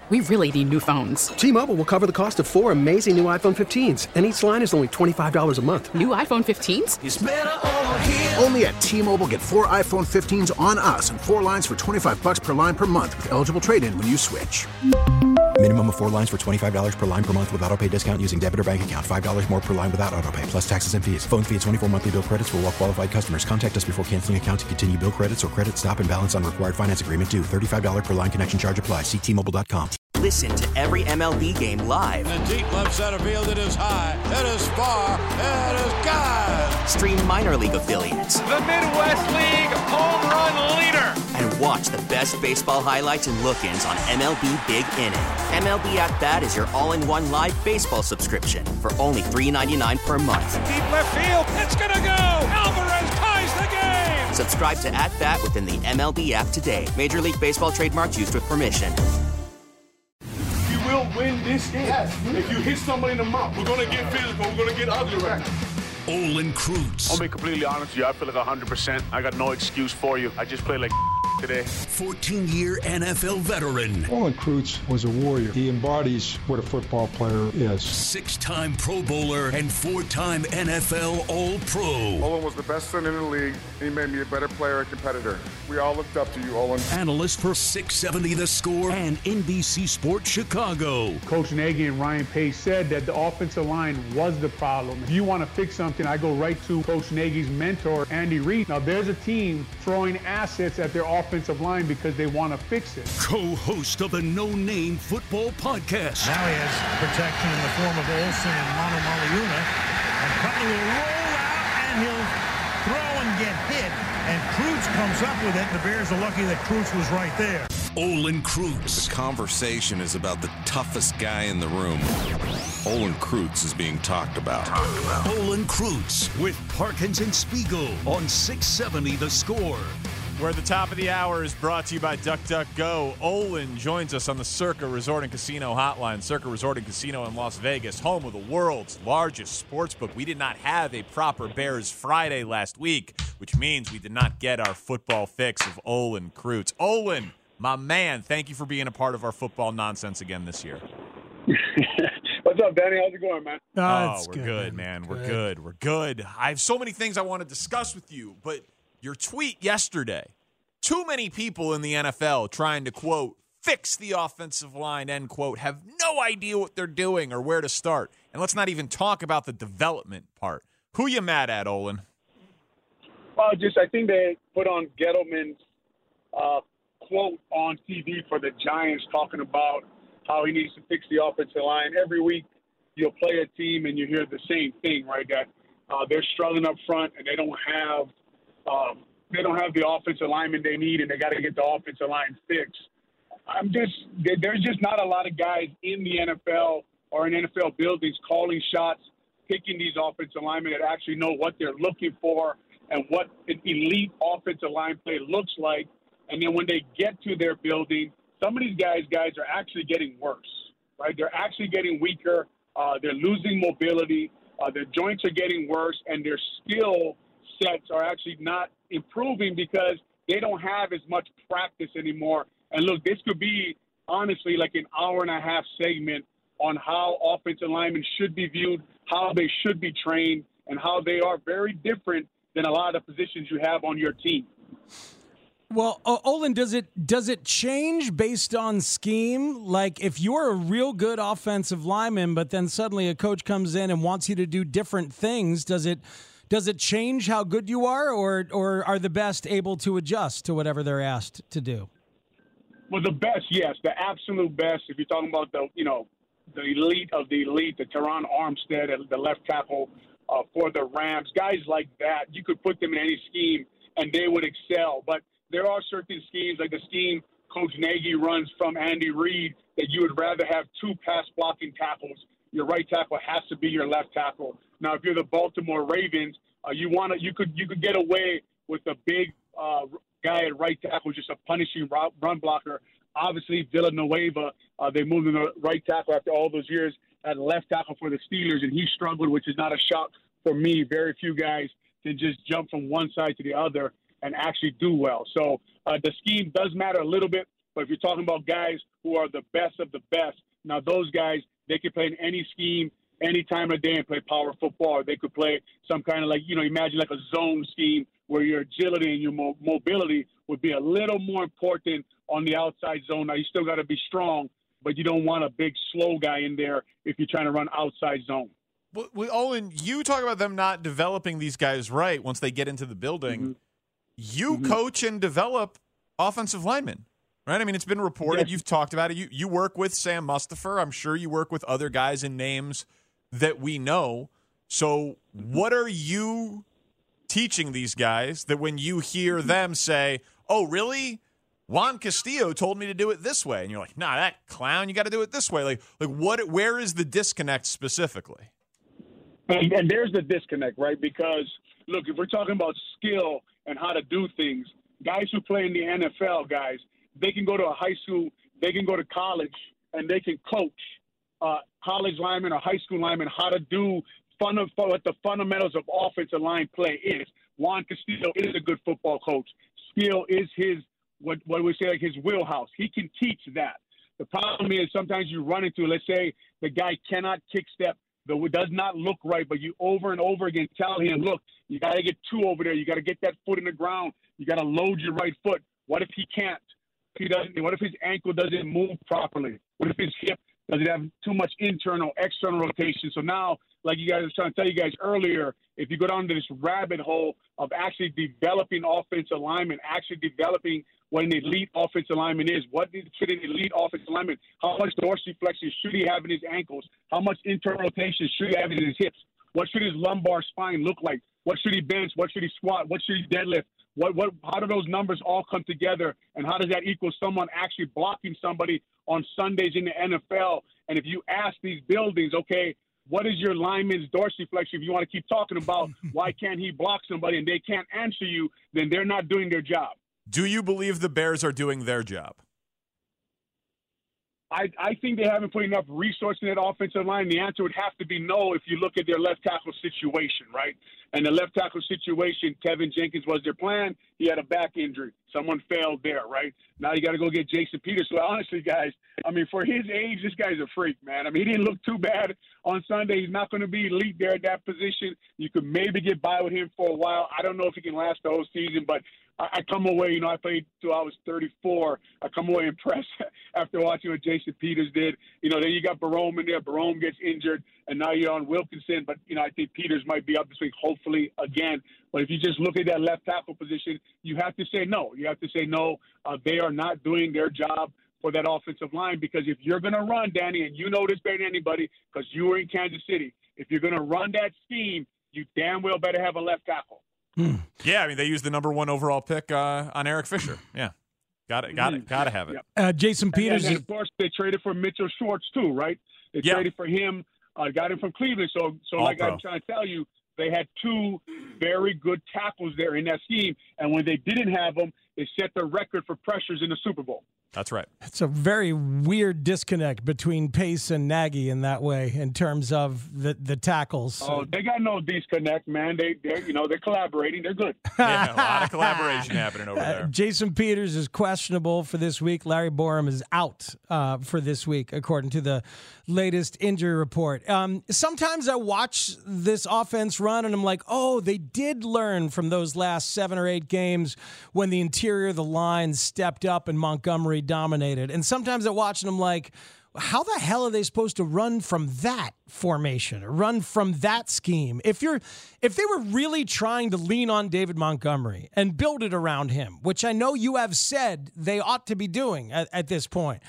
We really need new phones. T-Mobile will cover the cost of 4 amazing new iPhone 15s, and each line is only $25 a month. New iPhone 15s? It's better over here. Only at T-Mobile, get 4 iPhone 15s on us and 4 lines for $25 per line per month with eligible trade-in when you switch. Minimum of 4 lines for $25 per line per month with autopay discount using debit or bank account. $5 more per line without autopay, plus taxes and fees. Phone fee at 24 monthly bill credits for well-qualified customers. Contact us before canceling account to continue bill credits or credit stop and balance on required finance agreement due. $35 per line connection charge applies. See T-Mobile.com. Listen to every MLB game live. In the deep left center field, it is high, it is far, it is gone. Stream minor league affiliates. The Midwest League home run leader. And watch the best baseball highlights and look-ins on MLB Big Inning. MLB At Bat is your all-in-one live baseball subscription for only $3.99 per month. Deep left field, it's gonna go. Alvarez ties the game. Subscribe to At Bat within the MLB app today. Major League Baseball trademarks used with permission. Will win this game. Yes. If you hit somebody in the mouth, we're going to get physical. We're going to get ugly right now. Olin Kreutz. I'll be completely honest with you. I feel like 100%. I got no excuse for you. I just play like today. 14-year NFL veteran. Olin Kreutz was a warrior. He embodies what a football player is. 6-time Pro Bowler and 4-time NFL All-Pro. Olin was the best center in the league. He made me a better player and competitor. We all looked up to you, Olin. Analyst for 670 The Score and NBC Sports Chicago. Coach Nagy and Ryan Pace said that the offensive line was the problem. If you want to fix something, I go right to Coach Nagy's mentor, Andy Reid. Now, there's a team throwing assets at their offensive line because they want to fix it. Co-host of the No Name Football Podcast. Now he has protection in the form of Olsen and Manu Maliuna. And Cutler will roll out, and he'll throw and get hit. And Kreutz comes up with it. The Bears are lucky that Kreutz was right there. Olin Kreutz. The conversation is about the toughest guy in the room. Olin Kreutz is being talked about. Olin Kreutz with Parkins and Spiegel on 670 The Score. Where the top of the hour is brought to you by DuckDuckGo. Olin joins us on the Circa Resort and Casino hotline. Circa Resort and Casino in Las Vegas, home of the world's largest sportsbook. We did not have a proper Bears Friday last week, which means we did not get our football fix of Olin Kreutz. Olin, my man, thank you for being a part of our football nonsense again this year. What's up, Danny? How's it going, man? We're good, man. We're good. I have so many things I want to discuss with you, but your tweet yesterday, too many people in the NFL trying to, quote, fix the offensive line, end quote, have no idea what they're doing or where to start. And let's not even talk about the development part. Who you mad at, Olin? Well, I think they put on Gettleman's quote on TV for the Giants talking about how he needs to fix the offensive line. Every week you'll play a team and you hear the same thing, right, that they're struggling up front and they don't have the offensive lineman they need, and they got to get the offensive line fixed. There's just not a lot of guys in the NFL or in NFL buildings calling shots, picking these offensive linemen that actually know what they're looking for and what an elite offensive line play looks like. And then when they get to their building, some of these guys are actually getting worse, right? They're actually getting weaker. They're losing mobility. Their joints are getting worse, and their skill sets are actually not improving because they don't have as much practice anymore. And look, this could be honestly like an hour-and-a-half segment on how offensive linemen should be viewed, how they should be trained, and how they are very different than a lot of the positions you have on your team. Well, Olin, does it change based on scheme? Like if you're a real good offensive lineman, but then suddenly a coach comes in and wants you to do different things, does it change how good you are, or are the best able to adjust to whatever they're asked to do? Well, the best, yes, the absolute best. If you're talking about the elite of the elite, the Teron Armstead, the left tackle for the Rams, guys like that, you could put them in any scheme and they would excel. But there are certain schemes, like the scheme Coach Nagy runs from Andy Reid, that you would rather have two pass-blocking tackles. Your right tackle has to be your left tackle. Now, if you're the Baltimore Ravens, you could get away with a big guy at right tackle, just a punishing run blocker. Obviously, Villanueva, they moved him to right tackle after all those years at left tackle for the Steelers, and he struggled, which is not a shock for me. Very few guys can just jump from one side to the other and actually do well. So the scheme does matter a little bit, But if you're talking about guys who are the best of the best, now those guys, they can play in any scheme, any time of day and play power football. Or they could play some kind of imagine like a zone scheme where your agility and your mobility would be a little more important on the outside zone. Now, you still got to be strong, but you don't want a big, slow guy in there if you're trying to run outside zone. Well, Owen, you talk about them not developing these guys right once they get into the building. Mm-hmm. You coach and develop offensive linemen, right? I mean, it's been reported. Yes. You've talked about it. You work with Sam Mustipher. I'm sure you work with other guys and names that we know. So what are you teaching these guys that when you hear them say, oh, really? Juan Castillo told me to do it this way. And you're like, nah, that clown, you got to do it this way. Like where is the disconnect specifically? And there's the disconnect, right? Because, look, if we're talking about skill and how to do things, guys who play in the NFL, guys, they can go to a high school, they can go to college, and they can coach college linemen or high school linemen how to do what the fundamentals of offensive line play is. Juan Castillo is a good football coach. Skill is his, what we say, like his wheelhouse. He can teach that. The problem is sometimes you run into, let's say, the guy cannot kick step, though it does not look right, but you over and over again tell him, look, you got to get two over there. You got to get that foot in the ground. You got to load your right foot. What if he can't? What if his ankle doesn't move properly? What if his hip doesn't have too much internal, external rotation? So now, like you guys were trying to tell you guys earlier, if you go down to this rabbit hole of actually developing offensive linemen, actually developing what an elite offensive lineman is, what should an elite offensive lineman, how much dorsiflexion should he have in his ankles? How much internal rotation should he have in his hips? What should his lumbar spine look like? What should he bench? What should he squat? What should he deadlift? How do those numbers all come together? And how does that equal someone actually blocking somebody on Sundays in the NFL? And if you ask these buildings, okay, what is your lineman's dorsiflexion? If you want to keep talking about why can't he block somebody and they can't answer you, then they're not doing their job. Do you believe the Bears are doing their job? I think they haven't put enough resources in that offensive line. The answer would have to be no if you look at their left tackle situation, right? And the left tackle situation, Kevin Jenkins was their plan. He had a back injury. Someone failed there, right? Now you got to go get Jason Peters. So honestly, guys, I mean, for his age, this guy's a freak, man. I mean, he didn't look too bad on Sunday. He's not going to be elite there at that position. You could maybe get by with him for a while. I don't know if he can last the whole season, but I come away, I played till I was 34. I come away impressed after watching what Jason Peters did. Then you got Barome in there. Barome gets injured, and now you're on Wilkinson. But, I think Peters might be up this week, hopefully, again. But if you just look at that left tackle position, you have to say no. You have to say no. They are not doing their job for that offensive line, because if you're going to run, Danny, and you know this better than anybody because you were in Kansas City, if you're going to run that scheme, you damn well better have a left tackle. Yeah, I mean, they used the number 1 overall pick on Eric Fisher. Yeah, got to have it. Yep. Jason Peters. And of course, they traded for Mitchell Schwartz too, right? They traded for him, got him from Cleveland. So like I'm trying to tell you, they had 2 very good tackles there in that scheme, and when they didn't have them, they set the record for pressures in the Super Bowl. That's right. It's a very weird disconnect between Pace and Nagy in that way, in terms of the tackles. Oh, they got no disconnect, man. They're collaborating. They're good. Yeah, a lot of collaboration happening over there. Jason Peters is questionable for this week. Larry Borum is out for this week, according to the latest injury report. Sometimes I watch this offense run, and I'm like, oh, they did learn from those last 7 or 8 games when the interior of the line stepped up and Montgomery dominated. And sometimes I watch and I'm like, how the hell are they supposed to run from that formation or run from that scheme? If they were really trying to lean on David Montgomery and build it around him, which I know you have said they ought to be doing at this point,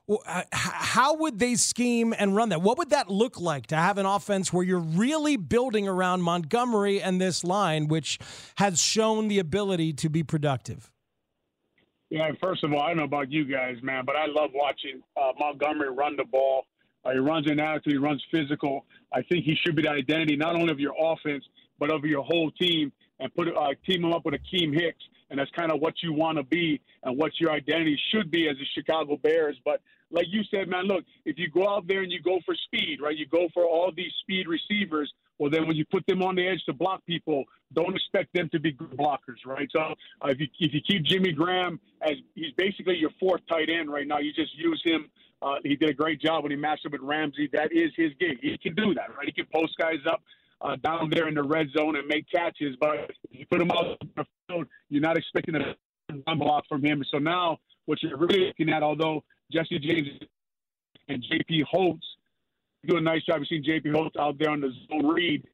how would they scheme and run that? What would that look like to have an offense where you're really building around Montgomery and this line, which has shown the ability to be productive? Yeah, first of all, I don't know about you guys, man, but I love watching Montgomery run the ball. He runs in attitude, he runs physical. I think he should be the identity not only of your offense, but of your whole team, and team him up with Akeem Hicks. And that's kind of what you want to be and what your identity should be as the Chicago Bears. But like you said, man, look, if you go out there and you go for speed, right, you go for all these speed receivers, Well, then when you put them on the edge to block people, don't expect them to be good blockers, right? So if you keep Jimmy Graham as he's basically your fourth tight end right now, you just use him. He did a great job when he matched up with Ramsey. That is his gig. He can do that, right? He can post guys up down there in the red zone and make catches. But if you put him out on the field, you're not expecting a run block from him. So now what you're really looking at, although Jesse James and J.P. Holtz do a nice job. We've seen J.P. Holtz out there on the zone read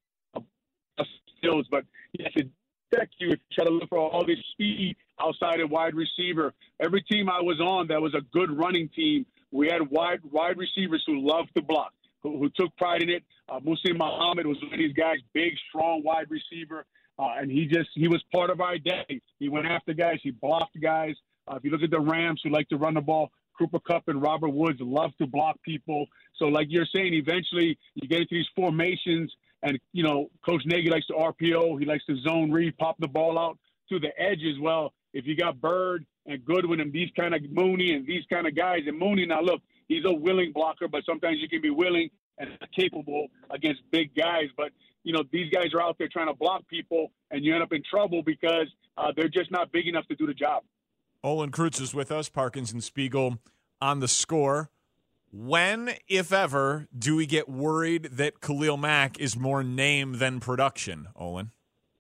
skills, but he has to protect you if you try to look for all this speed outside of wide receiver. Every team I was on that was a good running team, we had wide receivers who loved to block, who took pride in it. Muhsin Muhammad was one of these guys, big, strong wide receiver, and he was part of our identity. He went after guys. He blocked guys. If you look at the Rams who like to run the ball, Cooper Kupp and Robert Woods love to block people. So like you're saying, eventually you get into these formations and, Coach Nagy likes to RPO. He likes to zone read, pop the ball out to the edge as well. If you got Bird and Goodwin and these kind of Mooney and these kind of guys, and Mooney, now look, he's a willing blocker, but sometimes you can be willing and capable against big guys. But, these guys are out there trying to block people, and you end up in trouble because they're just not big enough to do the job. Olin Kreutz is with us, Parkins and Spiegel on The Score. When, if ever, do we get worried that Khalil Mack is more name than production, Olin?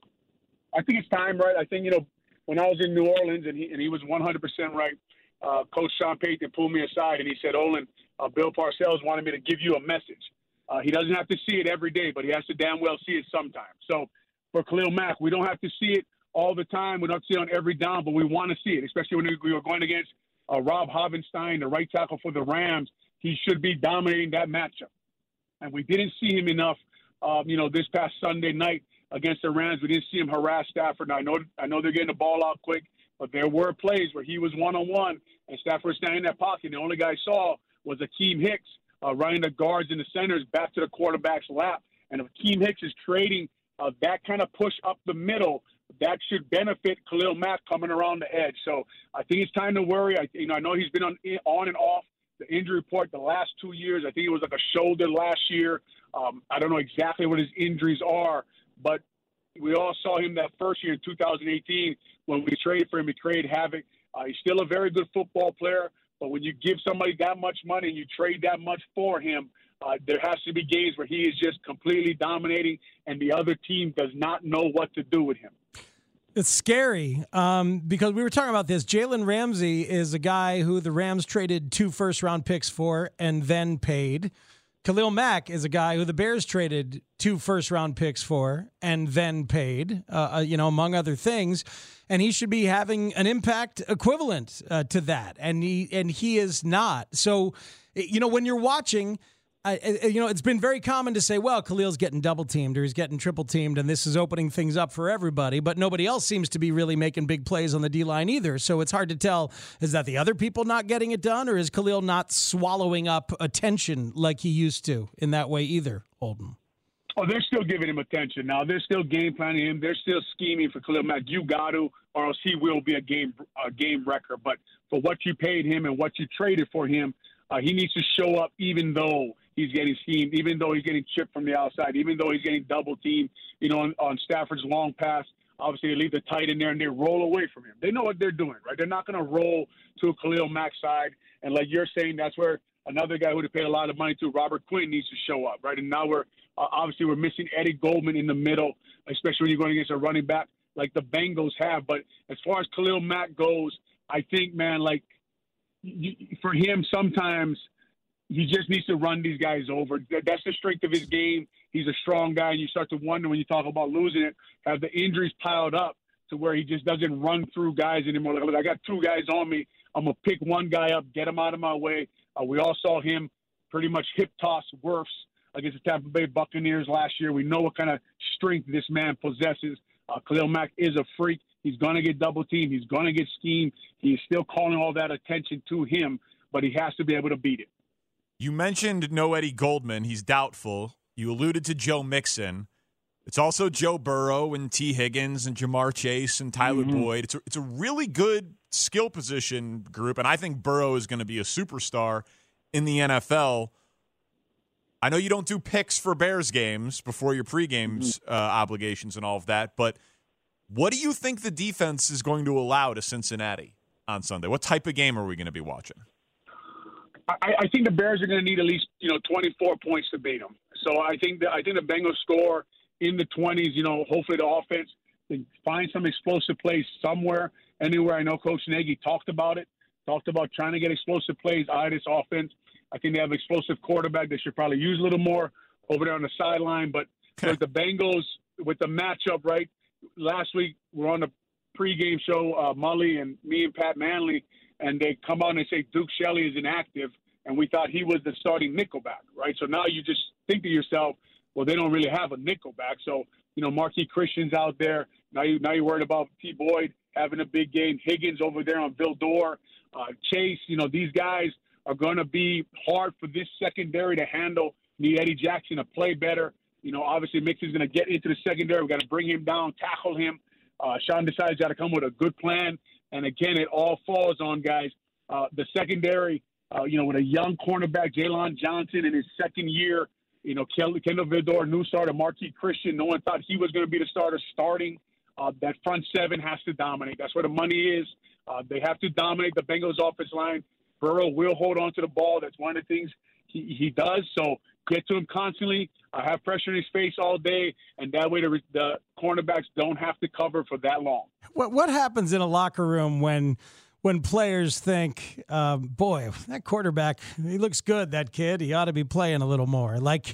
I think it's time, right? I think, when I was in New Orleans and he was 100% right, Coach Sean Payton pulled me aside and he said, Olin, Bill Parcells wanted me to give you a message. He doesn't have to see it every day, but he has to damn well see it sometimes. So for Khalil Mack, we don't have to see it all the time. We don't see it on every down, but we want to see it, especially when we were going against Rob Havenstein, the right tackle for the Rams. He should be dominating that matchup. And we didn't see him enough, this past Sunday night against the Rams. We didn't see him harass Stafford. Now, I know they're getting the ball out quick, but there were plays where he was one-on-one and Stafford was standing in that pocket. And the only guy I saw was Akeem Hicks running the guards and the centers back to the quarterback's lap. And if Akeem Hicks is trading that kind of push up the middle, that should benefit Khalil Mack coming around the edge. So I think it's time to worry. I know he's been on and off the injury report the last 2 years. I think it was like a shoulder last year. I don't know exactly what his injuries are, but we all saw him that first year in 2018 when we traded for him. He created havoc. He's still a very good football player, but when you give somebody that much money and you trade that much for him, there has to be games where he is just completely dominating and the other team does not know what to do with him. It's scary because we were talking about this. Jalen Ramsey is a guy who the Rams traded 2 first-round picks for and then paid. Khalil Mack is a guy who the Bears traded 2 first-round picks for and then paid, among other things. And he should be having an impact equivalent to that, and he is not. So, when you're watching, it's been very common to say, well, Khalil's getting double-teamed or he's getting triple-teamed, and this is opening things up for everybody. But nobody else seems to be really making big plays on the D-line either. So it's hard to tell, is that the other people not getting it done, or is Khalil not swallowing up attention like he used to in that way either, Holden? Oh, they're still giving him attention. Now, they're still game planning him. They're still scheming for Khalil Mack. You got to, or else he will be a game wrecker. But for what you paid him and what you traded for him, he needs to show up even though he's getting schemed, even though he's getting chipped from the outside, even though he's getting double-teamed, on Stafford's long pass. Obviously, they leave the tight end there and they roll away from him. They know what they're doing, right? They're not going to roll to a Khalil Mack side. And like you're saying, that's where another guy who they paid a lot of money to, Robert Quinn, needs to show up, right? And now we're missing Eddie Goldman in the middle, especially when you're going against a running back like the Bengals have. But as far as Khalil Mack goes, I think, man, for him, sometimes he just needs to run these guys over. That's the strength of his game. He's a strong guy, and you start to wonder when you talk about losing it, have the injuries piled up to where he just doesn't run through guys anymore. Like, I got 2 guys on me. I'm going to pick one guy up, get him out of my way. We all saw him pretty much hip toss Wirfs against the Tampa Bay Buccaneers last year. We know what kind of strength this man possesses. Khalil Mack is a freak. He's going to get double-teamed. He's going to get schemed. He's still calling all that attention to him, but he has to be able to beat it. You mentioned no Eddie Goldman. He's doubtful. You alluded to Joe Mixon. It's also Joe Burrow and T. Higgins and Jamar Chase and Tyler Boyd. It's a really good skill position group, and I think Burrow is going to be a superstar in the NFL. I know you don't do picks for Bears games before your pre-games obligations and all of that, but what do you think the defense is going to allow to Cincinnati on Sunday? What type of game are we going to be watching? I think the Bears are going to need at least 24 points to beat them. So I think the Bengals score in the 20s. Hopefully the offense can find some explosive plays somewhere, anywhere. I know Coach Nagy talked about trying to get explosive plays out of this offense. I think they have an explosive quarterback. They should probably use a little more over there on the sideline. But with the Bengals, with the matchup, right? Last week we were on the pregame show, Mully and me and Pat Manley, and they come out and they say Duke Shelley is inactive, and we thought he was the starting nickelback, right? So now you just think to yourself, well, they don't really have a nickelback. So, Marquis Christian's out there. Now you're worried about T. Boyd having a big game. Higgins over there on Vildor. Chase, these guys are going to be hard for this secondary to handle. Need Eddie Jackson to play better. Obviously Mixon's going to get into the secondary. We've got to bring him down, tackle him. Sean Desai's got to come with a good plan. And, again, it all falls on, guys, the secondary, with a young cornerback, Jalen Johnson, in his second year, Kendall Vildor, new starter, Marquis Christian. No one thought he was going to be the starter starting. That front seven has to dominate. That's where the money is. They have to dominate the Bengals offensive line. Burrow will hold on to the ball. That's one of the things he does. So get to him constantly. Have pressure in his face all day, and that way the cornerbacks don't have to cover for that long. What happens in a locker room when players think, boy, that quarterback, he looks good, that kid. He ought to be playing a little more. Like,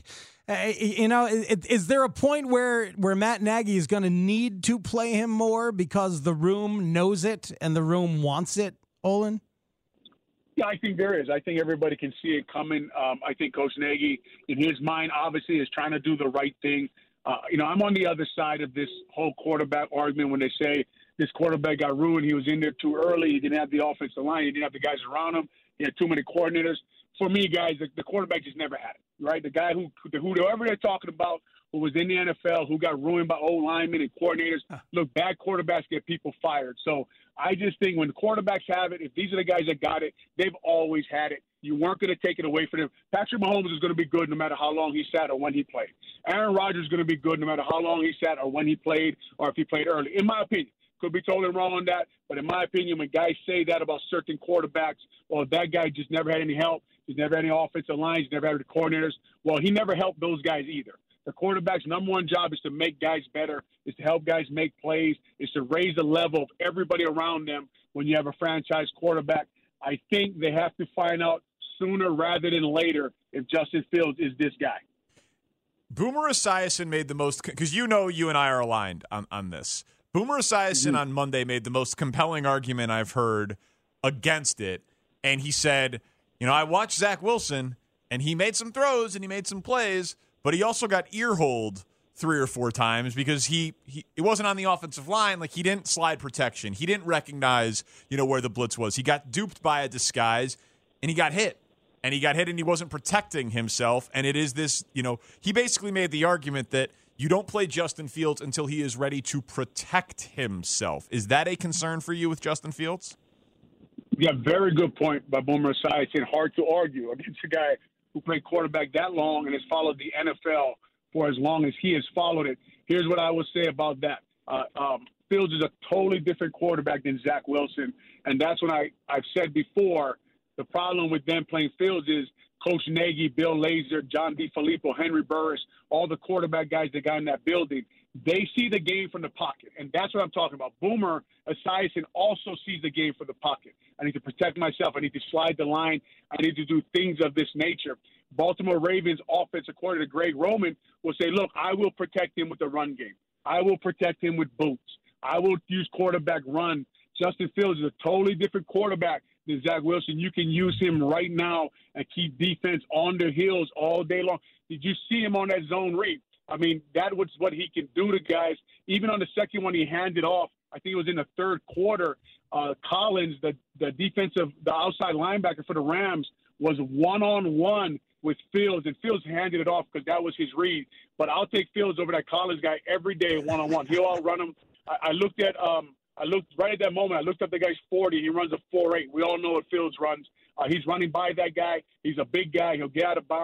is there a point where Matt Nagy is going to need to play him more because the room knows it and the room wants it, Olin? Yeah, I think there is. I think everybody can see it coming. I think Coach Nagy, in his mind, obviously is trying to do the right thing. I'm on the other side of this whole quarterback argument when they say this quarterback got ruined. He was in there too early. He didn't have the offensive line. He didn't have the guys around him. He had too many coordinators. For me, guys, the quarterback just never had it, right? The guy whoever they're talking about, who was in the NFL, who got ruined by old linemen and coordinators. Look, bad quarterbacks get people fired. So I just think when quarterbacks have it, if these are the guys that got it, they've always had it. You weren't going to take it away from them. Patrick Mahomes is going to be good no matter how long he sat or when he played. Aaron Rodgers is going to be good no matter how long he sat or when he played or if he played early, in my opinion. Could be totally wrong on that, but in my opinion, when guys say that about certain quarterbacks, well, that guy just never had any help. He's never had any offensive lines. He's never had the coordinators. Well, he never helped those guys either. The quarterback's number one job is to make guys better, is to help guys make plays, is to raise the level of everybody around them when you have a franchise quarterback. I think they have to find out sooner rather than later if Justin Fields is this guy. Boomer Esiason made the most – because you and I are aligned on this. Boomer Esiason on Monday made the most compelling argument I've heard against it, and he said, I watched Zach Wilson, and he made some throws and he made some plays, but he also got ear-holed 3 or 4 times because he wasn't on the offensive line. Like, he didn't slide protection. He didn't recognize, where the blitz was. He got duped by a disguise, and he got hit. And he wasn't protecting himself. And it is this, he basically made the argument that you don't play Justin Fields until he is ready to protect himself. Is that a concern for you with Justin Fields? Yeah, very good point by Boomer Esiason. Hard to argue against a guy who played quarterback that long and has followed the NFL for as long as he has followed it. Here's what I would say about that. Fields is a totally different quarterback than Zach Wilson, and that's when I've said before, the problem with them playing Fields is Coach Nagy, Bill Lazor, John DeFilippo, Henry Burris, all the quarterback guys that got in that building, they see the game from the pocket, and that's what I'm talking about. Boomer Esiason also sees the game from the pocket. I need to protect myself. I need to slide the line. I need to do things of this nature. Baltimore Ravens offense, according to Greg Roman, will say, look, I will protect him with the run game. I will protect him with boots. I will use quarterback run. Justin Fields is a totally different quarterback than Zach Wilson. You can use him right now and keep defense on their heels all day long. Did you see him on that zone read? I mean, that was what he can do to guys. Even on the second one, he handed off. I think it was in the third quarter. Collins, the outside linebacker for the Rams, was one-on-one with Fields, and Fields handed it off because that was his read. But I'll take Fields over that Collins guy every day one-on-one. He'll outrun him. I looked right at that moment. I looked up the guy's 40. He runs a 4.8. We all know what Fields runs. He's running by that guy. He's a big guy. He'll get out of bounds.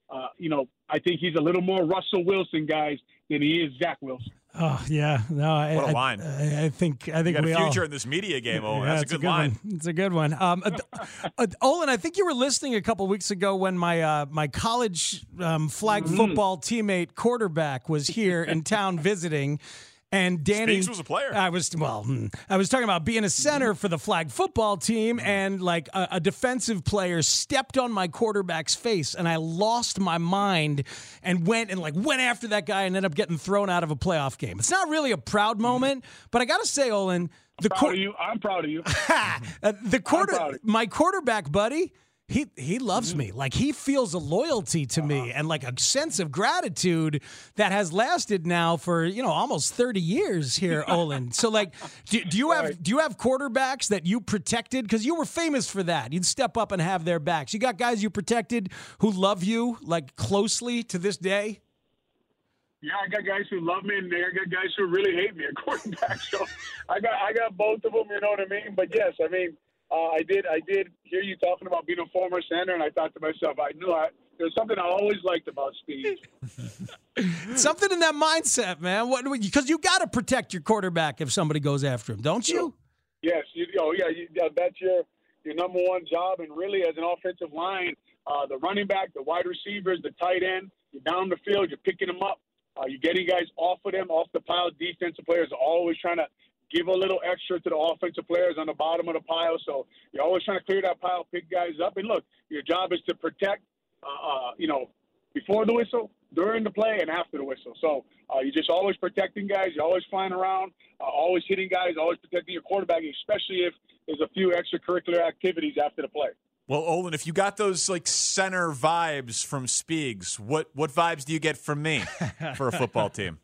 I think he's a little more Russell Wilson, guys, than he is Zach Wilson. Oh yeah, no. What a line! I think you got we a future all, in this media game. Owen, yeah, that's a good line. It's a good one. Olin, I think you were listening a couple weeks ago when my college flag football teammate quarterback was here in town visiting. And Danny Speaks was a player. I was talking about being a center for the flag football team, and like a defensive player stepped on my quarterback's face, and I lost my mind and went after that guy and ended up getting thrown out of a playoff game. It's not really a proud moment, but I got to say, Olin, I'm proud of you. My quarterback buddy. He loves me. Like, he feels a loyalty to me and like a sense of gratitude that has lasted now for, almost 30 years here, Olin. So like, do you have quarterbacks that you protected? Because you were famous for that. You'd step up and have their backs. You got guys you protected who love you like closely to this day? Yeah, I got guys who love me, and I got guys who really hate me at quarterback. So I got both of them, you know what I mean? But yes, I mean, I did hear you talking about being a former center, and I thought to myself, there's something I always liked about Steve. Something in that mindset, man. Because you got to protect your quarterback if somebody goes after him, don't you? Yes. That's your number one job, and really as an offensive line, the running back, the wide receivers, the tight end, you're down the field, you're picking them up, you're getting guys off of them, off the pile. Defensive players are always trying to give a little extra to the offensive players on the bottom of the pile. So you're always trying to clear that pile, pick guys up. And look, your job is to protect, before the whistle, during the play, and after the whistle. So you're just always protecting guys. You're always flying around, always hitting guys, always protecting your quarterback, especially if there's a few extracurricular activities after the play. Well, Olin, if you got those like center vibes from Speaks, what vibes do you get from me for a football team?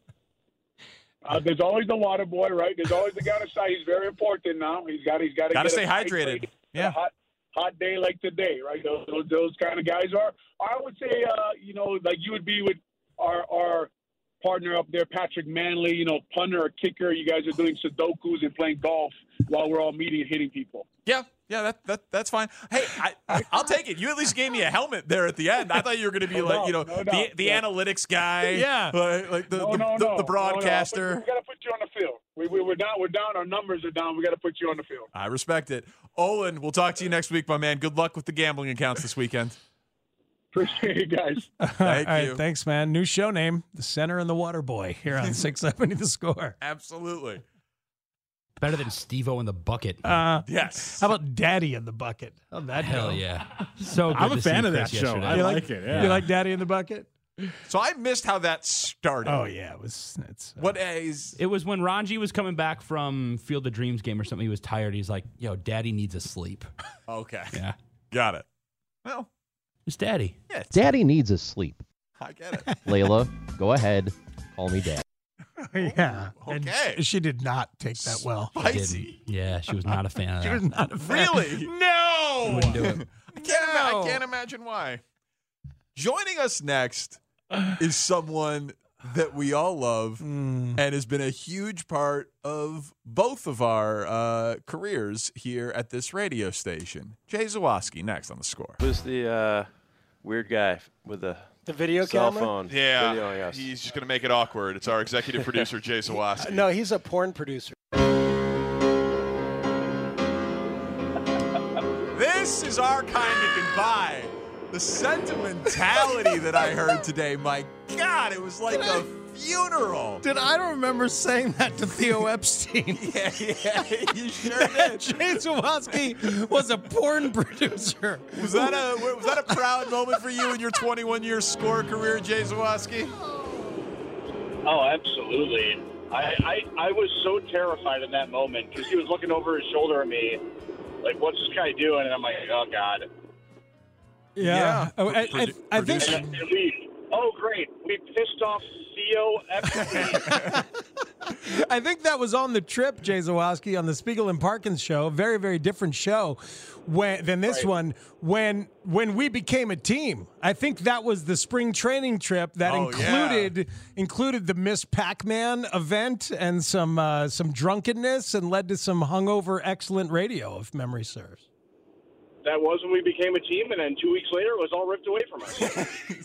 There's always the water boy, right? There's always the guy on the side. He's very important now. He's got to stay hydrated. Yeah, hot day like today, right? Those kind of guys are. I would say, like you would be with our partner up there, Patrick Manley. Punter or kicker. You guys are doing Sudokus and playing golf while we're all meeting and hitting people. Yeah, that's fine. Hey, I'll take it. You at least gave me a helmet there at the end. I thought you were going to be the analytics guy. Yeah, like the broadcaster. We got to put you on the field. We're down. We're down. Our numbers are down. We got to put you on the field. I respect it. Olin, we'll talk to you next week, my man. Good luck with the gambling accounts this weekend. Appreciate it, guys. Thank you. Right, thanks, man. New show name, The Center and the Water Boy, here on 670 The Score. Absolutely. Better than Steve-O in the bucket. Yes. How about Daddy in the Bucket? How'd that Hell go? yeah. So good I'm a to fan see of that Chris show. yesterday. I like it. Yeah. You like Daddy in the Bucket? So I missed how that started. Oh yeah, it's what is? It was when Ranji was coming back from Field of Dreams game or something. He was tired. He's like, "Yo, Daddy needs a sleep." Okay. Yeah. Got it. Well, it's Daddy. Yeah, Daddy needs a sleep. I get it. Layla, go ahead. Call me Dad. Yeah. Okay. And she did not take that well. Spicy. Yeah, she was not a fan of that. She was not a fan. Really? No. Wouldn't do it. I can't imagine why. Joining us next is someone that we all love and has been a huge part of both of our careers here at this radio station. Jay Zawaski next on The Score. Who's the weird guy with the video cell camera? phone? Yeah, Video, yes. He's just going to make it awkward. It's our executive producer, Jay Zawaski. No, he's a porn producer. This is our kind of goodbye. The sentimentality that I heard today, my God, it was like a funeral. I don't remember saying that to Theo Epstein. Yeah, you sure did. Jay Zawaski was a porn producer. Was that a proud moment for you in your 21-year Score career, Jay Zawaski? Oh, absolutely. I was so terrified in that moment because he was looking over his shoulder at me, like, what's this guy doing? And I'm like, oh, God. Yeah. I think. Oh, great. We pissed off Theo Epstein. I think that was on the trip, Jay Zawaski, on the Spiegel and Parkins show. A very, very different show than this one. When we became a team, I think that was the spring training trip that included the Miss Pac-Man event and some drunkenness and led to some hungover excellent radio, if memory serves. That was when we became a team, and then 2 weeks later, it was all ripped away from us.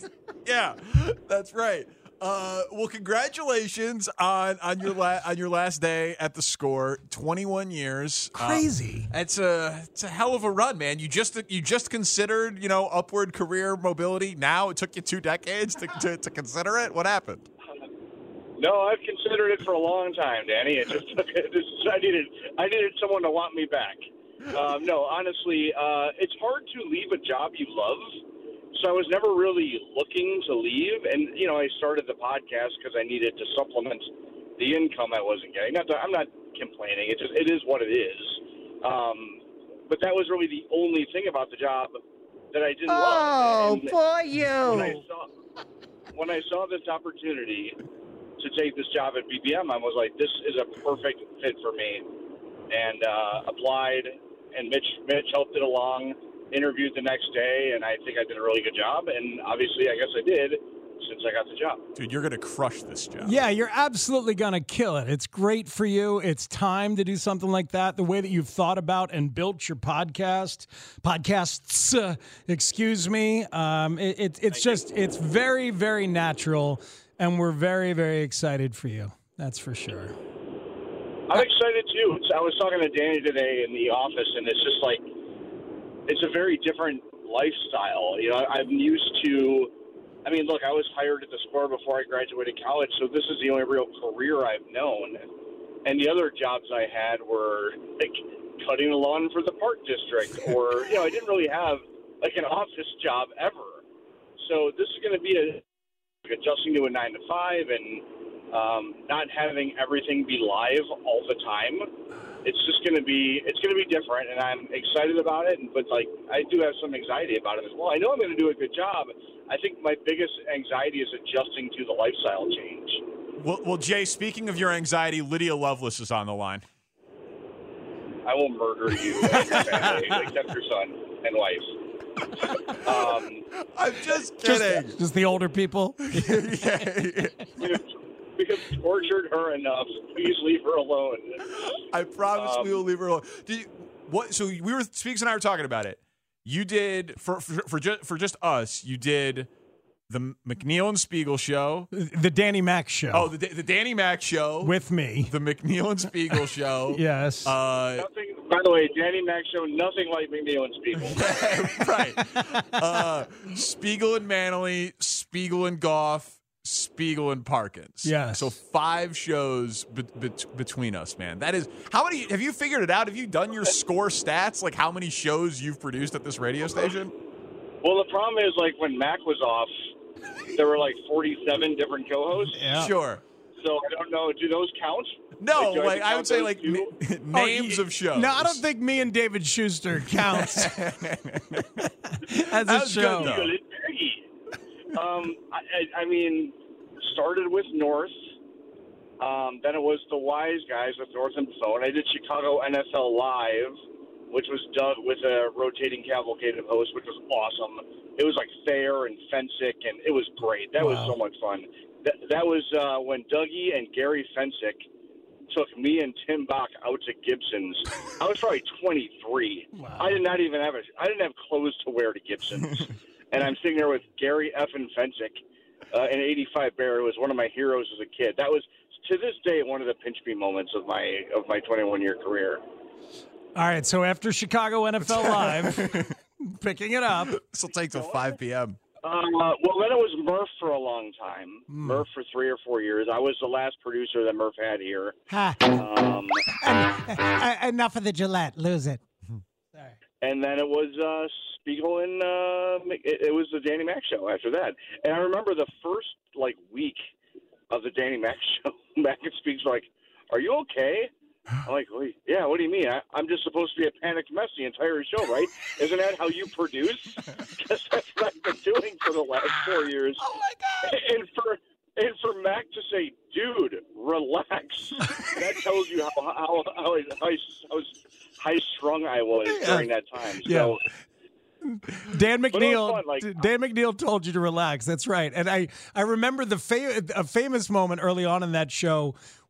Yeah, that's right. Well, congratulations on your last day at the Score. 21 years, crazy. It's a hell of a run, man. You just considered upward career mobility. Now it took you 2 decades to consider it. What happened? No, I've considered it for a long time, Danny. It just I needed someone to want me back. No, honestly, it's hard to leave a job you love. So I was never really looking to leave, and I started the podcast because I needed to supplement the income I wasn't getting. I'm not complaining; it is what it is. But that was really the only thing about the job that I didn't love. Oh, for you! When I saw this opportunity to take this job at BBM, I was like, "This is a perfect fit for me," and applied. And Mitch helped it along. Interviewed the next day, and I think I did a really good job. And obviously, I guess I did since I got the job. Dude, you're going to crush this job. Yeah, you're absolutely going to kill it. It's great for you. It's time to do something like that. The way that you've thought about and built your podcasts, excuse me. It's very, very natural, and we're very, very excited for you. That's for sure. I'm excited too. I was talking to Danny today in the office, and it's just like, it's a very different lifestyle. I'm used to, look, I was hired at the Score before I graduated college, so this is the only real career I've known. And the other jobs I had were like cutting the lawn for the park district, or, I didn't really have like an office job ever. So this is going to be adjusting to a 9 to 5 and not having everything be live all the time. It's going to be different, and I'm excited about it. But I do have some anxiety about it as well. I know I'm going to do a good job. I think my biggest anxiety is adjusting to the lifestyle change. Well, Jay, speaking of your anxiety, Lydia Lovelace is on the line. I will murder you and your family, except your son and wife. I'm just kidding. Just the older people. We have tortured her enough. Please leave her alone. I promise we will leave her alone. So Speaks and I were talking about it. You did for just us. You did the McNeil and Spiegel show, the Danny Mac show. Oh, the Danny Mac show with me. The McNeil and Spiegel show. Yes. Nothing. By the way, Danny Mac show, nothing like McNeil and Spiegel. Right. Spiegel and Manley, Spiegel and Goff. Spiegel and Parkins. Yeah. So 5 shows between us, man. That is, how many, have you figured it out? Have you done your Score stats? Like how many shows you've produced at this radio station? Well, the problem is when Mac was off, there were 47 different co-hosts. Yeah. Sure. So I don't know. Do those count? No, I would say names of shows. No, I don't think me and David Schuster counts as a show. Good. Started with North. Then it was the Wise Guys with North and Phone. I did Chicago NFL Live, which was Doug with a rotating cavalcade of hosts, which was awesome. It was Thayer and Fensick, and it was great. That was so much fun. That was when Dougie and Gary Fensick took me and Tim Bach out to Gibson's. I was probably 23. Wow. I didn't have clothes to wear to Gibson's. And I'm sitting there with Gary effing Fensick, an 85 Bear, who was one of my heroes as a kid. That was, to this day, one of the pinch me moments of my 21-year career. All right, so after Chicago NFL Live, picking it up. This will take till 5 p.m. Well, then it was Murph for a long time. Murph for 3 or 4 years. I was the last producer that Murph had here. Enough of the Gillette. Lose it. Sorry. And then it was Spiegel and it was the Danny Mac show after that. And I remember the first week of the Danny Mac show, Mac and Spiegel were like, "Are you okay?" I'm like, "Wait, yeah, what do you mean? I'm just supposed to be a panicked mess the entire show, right? Isn't that how you produce?" Because that's what I've been doing for the last 4 years. Oh my God! And for Mac to say, "Dude, relax," that tells you how high strong I was during that time. So. Dan McNeil told you to relax. That's right. And I remember a famous moment early on in that show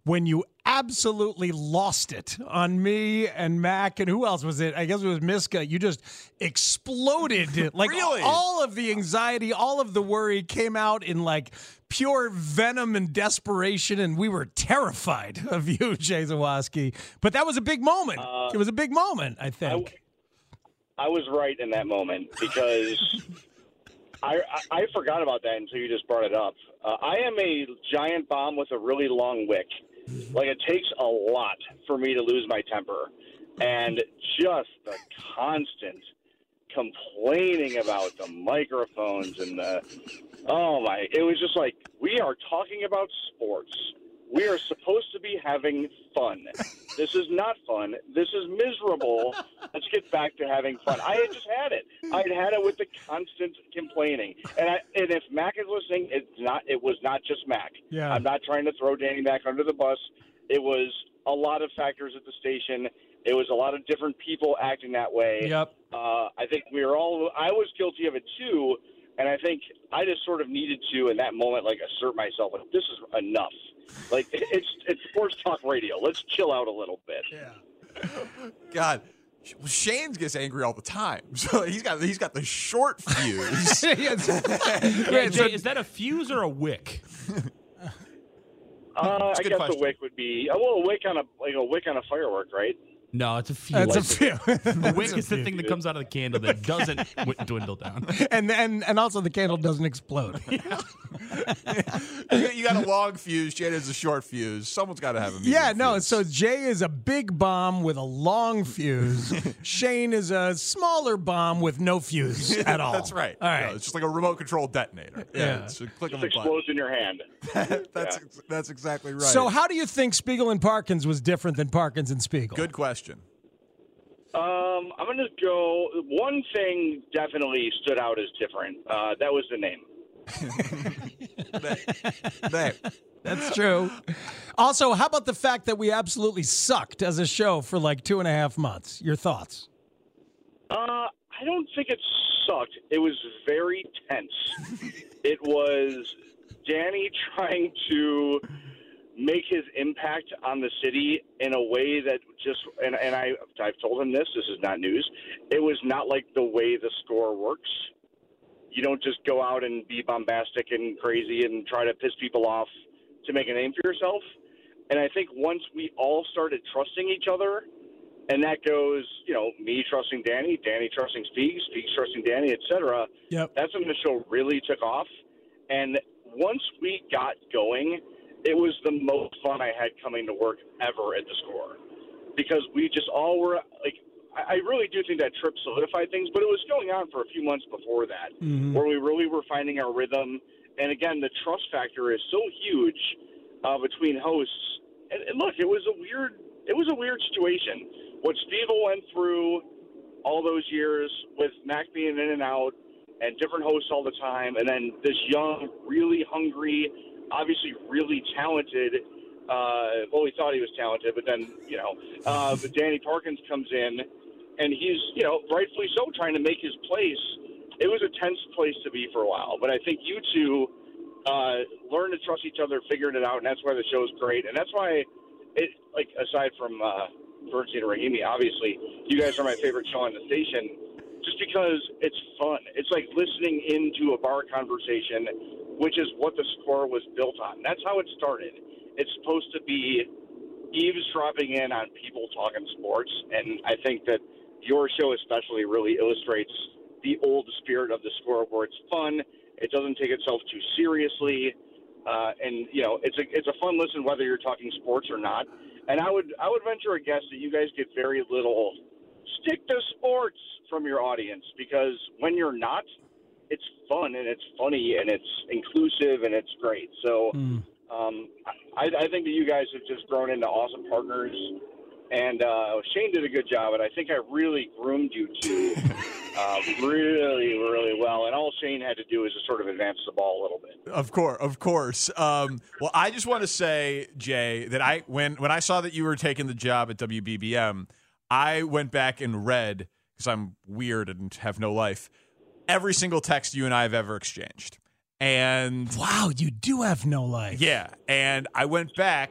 when you absolutely lost it on me and Mac, and who else was it? I guess it was Miska. You just exploded. Like, Really? all of the anxiety, all of the worry came out in like pure venom and desperation, and we were terrified of you, Jay Zawaski. But that was a big moment. It was a big moment, I think. I was right in that moment because I forgot about that until you just brought it up. I am a giant bomb with a really long wick. Like, it takes a lot for me to lose my temper. And just the constant complaining about the microphones and it was just like, we are talking about sports. We are supposed to be having fun. This is not fun. This is miserable. Let's get back to having fun. I had just had it. I'd had it with the constant complaining. And if Mac is listening, it was not just Mac. Yeah. I'm not trying to throw Danny Mac under the bus. It was a lot of factors at the station. It was a lot of different people acting that way. Yep. I think I was guilty of it too. And I think I just sort of needed to, in that moment, like, assert myself. Like, this is enough. Like, it's sports talk radio. Let's chill out a little bit. Yeah. God, Shane gets angry all the time. So he's got the short fuse. Yeah, Jay, is that a fuse or a wick? I guess question. a wick would be a wick on a firework, right? No, it's a fuse. It's a fuse. A wick is the thing that comes out of the candle that doesn't dwindle down. And also the candle doesn't explode. You got a long fuse. Jay has a short fuse. Someone's got to have a medium Yeah, no. fuse. So Jay is a big bomb with a long fuse. Shane is a smaller bomb with no fuse at all. That's right. All right. No, it's just like a remote control detonator. Yeah. It's a click Just of a button. explodes in your hand. That's exactly right. So how do you think Spiegel and Parkins was different than Parkins and Spiegel? Good question. I'm going to go. One thing definitely stood out as different. That was the name. That's true. Also, how about the fact that we absolutely sucked as a show for like 2.5 months? Your thoughts? I don't think it sucked. It was very tense. It was Danny trying to make his impact on the city in a way that just, and I've told him this is not news. It was not like the way the Score works. You don't just go out and be bombastic and crazy and try to piss people off to make a name for yourself. And I think once we all started trusting each other, and that goes, me trusting Danny, Danny trusting Speaks trusting Danny, etc. Yep. That's when the show really took off. And once we got going, it was the most fun I had coming to work ever at the Score, because we just all were like, I really do think that trip solidified things, but it was going on for a few months before that, where we really were finding our rhythm. And again, the trust factor is so huge between hosts. And look, it was a weird situation. What Spiegel went through all those years with Mac being in and out and different hosts all the time, and then this young, really hungry, obviously really talented, we thought he was talented, but then, but Danny Parkins comes in, and he's, rightfully so, trying to make his place. It was a tense place to be for a while, but I think you two learned to trust each other, figured it out, and that's why the show's great. And that's why aside from Bernstein and Rahimi, obviously, you guys are my favorite show on the station, just because it's fun. It's like listening into a bar conversation, which is what the Score was built on. That's how it started. It's supposed to be eavesdropping in on people talking sports, and I think that your show especially really illustrates the old spirit of the Score, where it's fun, it doesn't take itself too seriously, and it's a fun listen whether you're talking sports or not. And I would venture a guess that you guys get very little stick to sports from your audience, because when you're not, it's fun and it's funny and it's inclusive and it's great. So I think that you guys have just grown into awesome partners, and Shane did a good job, and I think I really groomed you two really, really well. And all Shane had to do is just sort of advance the ball a little bit. Of course. Well, I just want to say, Jay, that when I saw that you were taking the job at WBBM, I went back and read, because I'm weird and have no life, every single text you and I have ever exchanged. And wow, you do have no life. Yeah, and I went back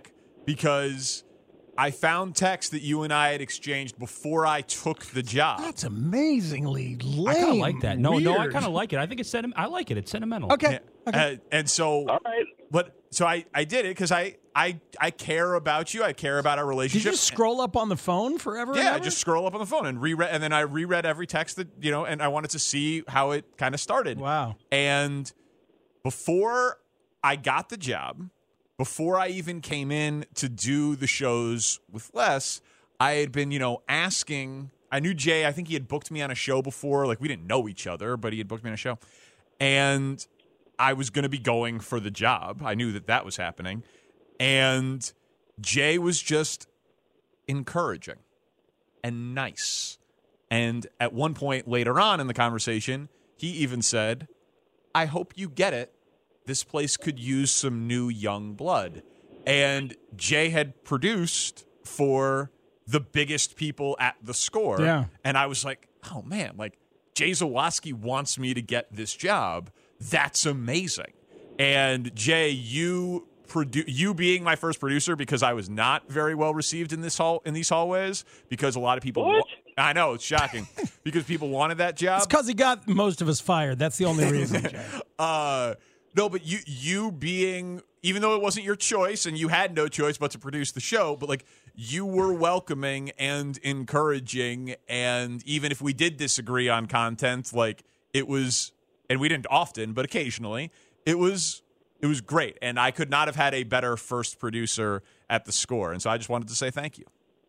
because I found texts that you and I had exchanged before I took the job. That's amazingly lame. I kind of like that. No, I Weird. kind of like it. I think it's I like it. It's sentimental. Okay. And so, all right. But so I did it because I care about you. I care about our relationship. Did you just scroll up on the phone forever? Yeah, and I ever? just scroll up on the phone and reread, and then I reread every text that and I wanted to see how it kind of started. Wow. And before I got the job, before I even came in to do the shows with Les, I had been, asking. I knew Jay. I think he had booked me on a show before. Like, we didn't know each other, but he had booked me on a show. And I was going to be going for the job. I knew that was happening. And Jay was just encouraging and nice. And at one point later on in the conversation, he even said, I hope you get it. This place could use some new young blood. And Jay had produced for the biggest people at the Score. Yeah. And I was like, oh, man, like Jay Zawaski wants me to get this job. That's amazing. And Jay, you being my first producer, because I was not very well received in these hallways, because a lot of people I know, it's shocking, because people wanted that job. It's because he got most of us fired. That's the only reason, Jay. No, but you being, even though it wasn't your choice and you had no choice but to produce the show, but like you were welcoming and encouraging, and even if we did disagree on content, like it was, and we didn't often, but occasionally, it was great. And I could not have had a better first producer at the Score. And so I just wanted to say thank you.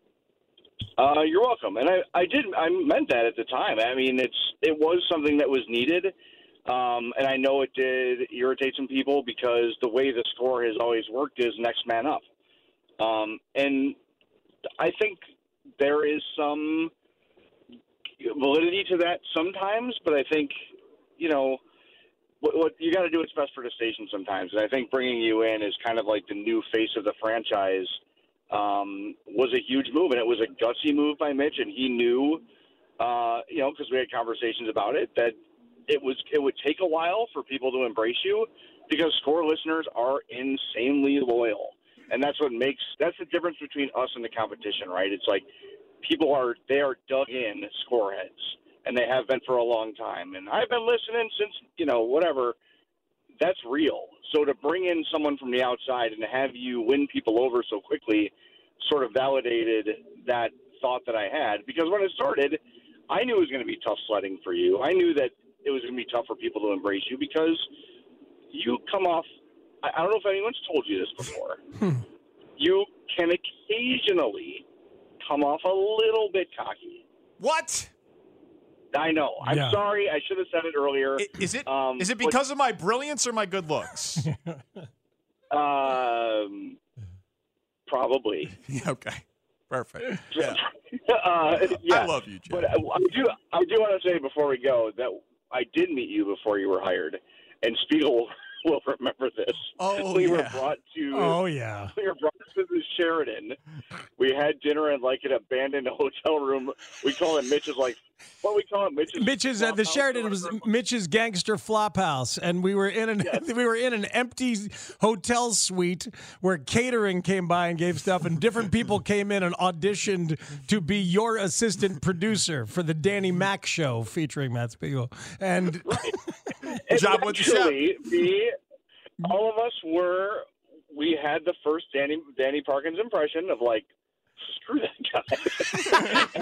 You're welcome. And I meant that at the time. I mean, it was something that was needed. And I know it did irritate some people because the way the Score has always worked is next man up. And I think there is some validity to that sometimes, but I think, what you got to do what's best for the station sometimes. And I think bringing you in as kind of like the new face of the franchise was a huge move, and it was a gutsy move by Mitch, and he knew, because we had conversations about it, that it would take a while for people to embrace you, because Score listeners are insanely loyal, and that's the difference between us and the competition, right? It's like they are dug in Score heads, and they have been for a long time, and I've been listening since whatever. That's real. So to bring in someone from the outside and to have you win people over so quickly sort of validated that thought that I had, because when it started, I knew it was going to be tough sledding for you. I knew that it was going to be tough for people to embrace you because you come off – I don't know if anyone's told you this before. You can occasionally come off a little bit cocky. What? I know. I'm sorry. I should have said it earlier. Is it because of my brilliance or my good looks? Probably. Okay. Perfect. Yeah. I love you, Jay. But I do want to say before we go that I did meet you before you were hired, and Spiegel will remember this. We were brought to. We were brought to the Sheraton. We had dinner in like an abandoned hotel room. We call it Mitch's Mitch's at the Sheraton. It was Mitch's Gangster Flophouse, and we were in an empty hotel suite where catering came by and gave stuff, and different people came in and auditioned to be your assistant producer for the Danny Mac show featuring Matt Spiegel. And job with the show. All of us we had the first Danny Parkins impression of like, screw that guy.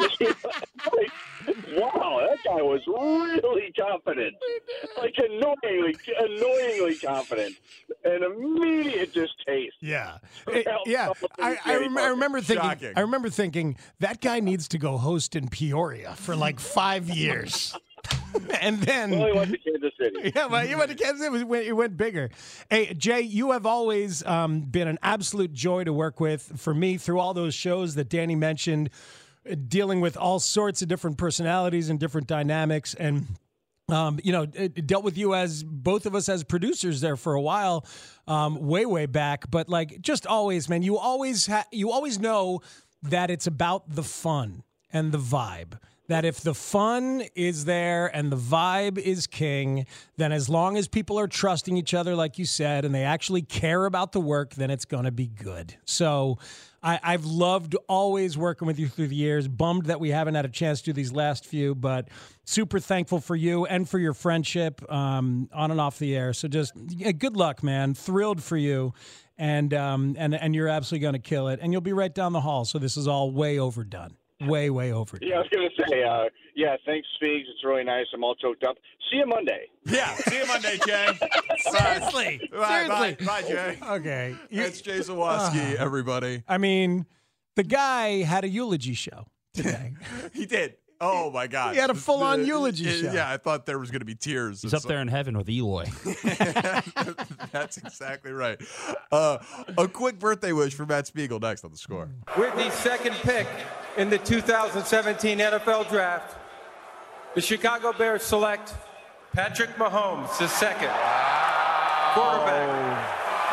Wow, that guy was really confident. Like annoyingly confident. An immediate distaste. Yeah. I remember thinking that guy needs to go host in Peoria for like 5 years. And then he went to Kansas City. Yeah, but he went to Kansas City. It went bigger. Hey, Jay, you have always been an absolute joy to work with for me through all those shows that Danny mentioned, dealing with all sorts of different personalities and different dynamics. And it dealt with you as both of us as producers there for a while, way back. But like, just always, man, you always know that it's about the fun and the vibe. that if the fun is there and the vibe is king, then as long as people are trusting each other, like you said, and they actually care about the work, then it's going to be good. So I've loved always working with you through the years. Bummed that we haven't had a chance to do these last few, but super thankful for you and for your friendship on and off the air. So just good luck, man. Thrilled for you. And you're absolutely going to kill it. And you'll be right down the hall. So this is all way overdone. Way overdone. Yeah, I was going to say, thanks, Speaks. It's really nice. I'm all choked up. See you Monday. Yeah, see you Monday, Jay. Seriously. Bye, Jay. Okay. It's Jay Zawaski, everybody. I mean, the guy had a eulogy show today. He did. Oh, my God. He had a full-on eulogy show. Yeah, I thought there was going to be tears. He's up there in heaven with Eloy. That's exactly right. A quick birthday wish for Matt Spiegel next on The Score. With the second pick in the 2017 NFL Draft, the Chicago Bears select Patrick Mahomes, the second quarterback.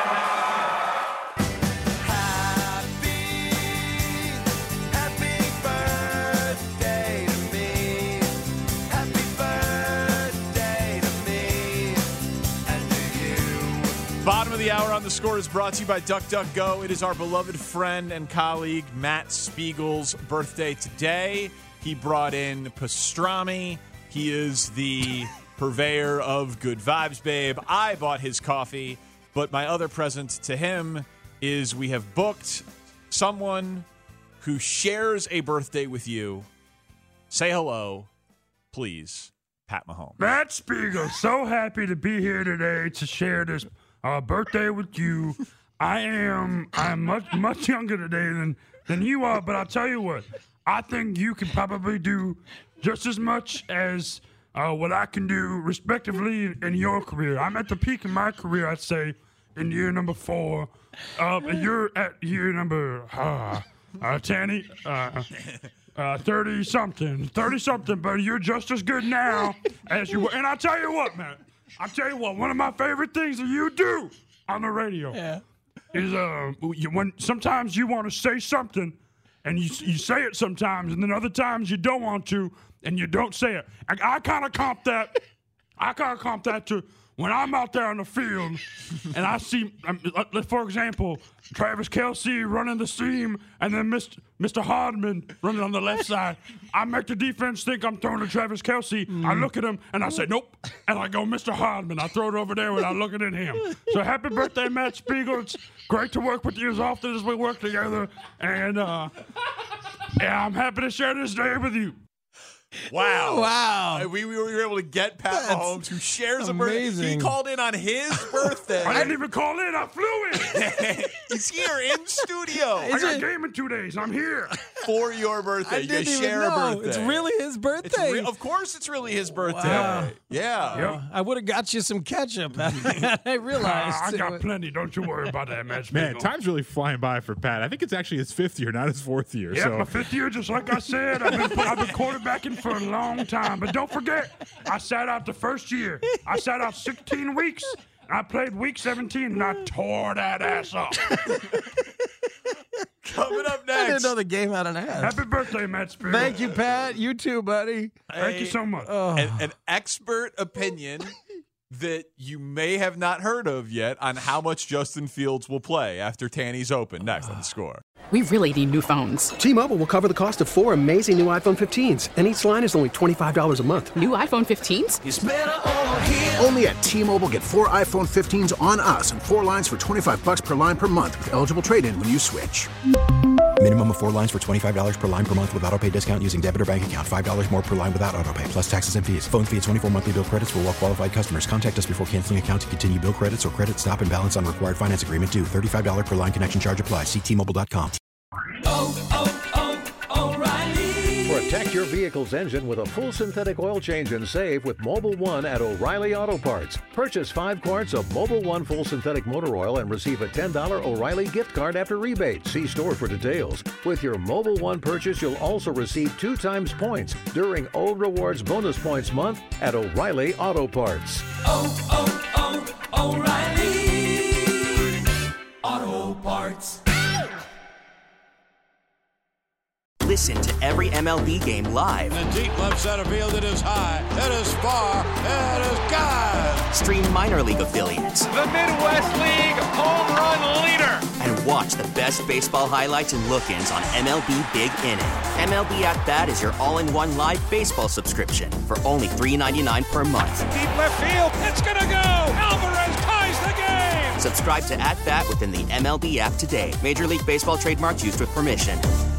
Bottom of the hour on The Score is brought to you by DuckDuckGo. It is our beloved friend and colleague Matt Spiegel's birthday today. He brought in pastrami. He is the purveyor of Good Vibes, Babe. I bought his coffee, but my other present to him is we have booked someone who shares a birthday with you. Say hello, please, Pat Mahomes. Matt Spiegel, so happy to be here today to share this birthday with you. I'm much younger today than you are, but I'll tell you what, I think you can probably do just as much as what I can do respectively in your career. I'm at the peak of my career, I'd say, in year number 4. And you're at year number, Tanny, 30-something, but you're just as good now as you were. And I'll tell you what, man. One of my favorite things that you do on the radio is when sometimes you want to say something and you say it sometimes, and then other times you don't want to and you don't say it. I kind of comp that to when I'm out there on the field and I see, for example, Travis Kelce running the seam and then Mr. Hardman running on the left side. I make the defense think I'm throwing to Travis Kelce. I look at him and I say, nope. And I go, Mr. Hardman. I throw it over there without looking at him. So happy birthday, Matt Spiegel. It's great to work with you as often as we work together. And I'm happy to share this day with you. Wow. We were able to get Pat Mahomes, who shares a birthday. He called in on his birthday. I didn't even call in. I flew in. He's here in studio. I got a game in 2 days. I'm here. For your birthday. I didn't even know. It's really his birthday. Of course it's really his birthday. Wow. Yeah. Yep. I would have got you some ketchup. I realized. I got plenty. Don't you worry about that, Matt Spiegel. Man, time's really flying by for Pat. I think it's actually his 5th year, not his 4th year. Yeah, so. my 5th year, just like I said. I've been quarterbacking for a long time. But don't forget, I sat out the first year. I sat out 16 weeks. I played week 17, and I tore that ass up. Coming up next. I didn't know the game had an ass. Happy birthday, Matt Spiegel. Thank you, Pat. You too, buddy. Thank you so much. An expert opinion that you may have not heard of yet on how much Justin Fields will play after Tanny's Open. Next on The Score. We really need new phones. T-Mobile will cover the cost of 4 amazing new iPhone 15s, and each line is only $25 a month. New iPhone 15s? It's better over here. Only at T-Mobile, get 4 iPhone 15s on us and 4 lines for $25 per line per month with eligible trade-in when you switch. Minimum of 4 lines for $25 per line per month with autopay discount using debit or bank account. $5 more per line without autopay, plus taxes and fees. Phone fee at 24 monthly bill credits for well-qualified customers. Contact us before canceling account to continue bill credits or credit stop and balance on required finance agreement due. $35 per line connection charge applies. See T-Mobile.com. O'Reilly. Protect your vehicle's engine with a full synthetic oil change and save with Mobil 1 at O'Reilly Auto Parts. Purchase 5 quarts of Mobil 1 full synthetic motor oil and receive a $10 O'Reilly gift card after rebate. See store for details. With your Mobil 1 purchase, you'll also receive 2 times points during O Rewards Bonus Points Month at O'Reilly Auto Parts. O'Reilly Auto Parts. Listen to every MLB game live. In the deep left center field, it is high, it is far, it is gone. Stream minor league affiliates. The Midwest League home run leader. And watch the best baseball highlights and look-ins on MLB Big Inning. MLB At Bat is your all-in-one live baseball subscription for only $3.99 per month. Deep left field. It's going to go. Alvarez ties the game. Subscribe to At Bat within the MLB app today. Major League Baseball trademarks used with permission.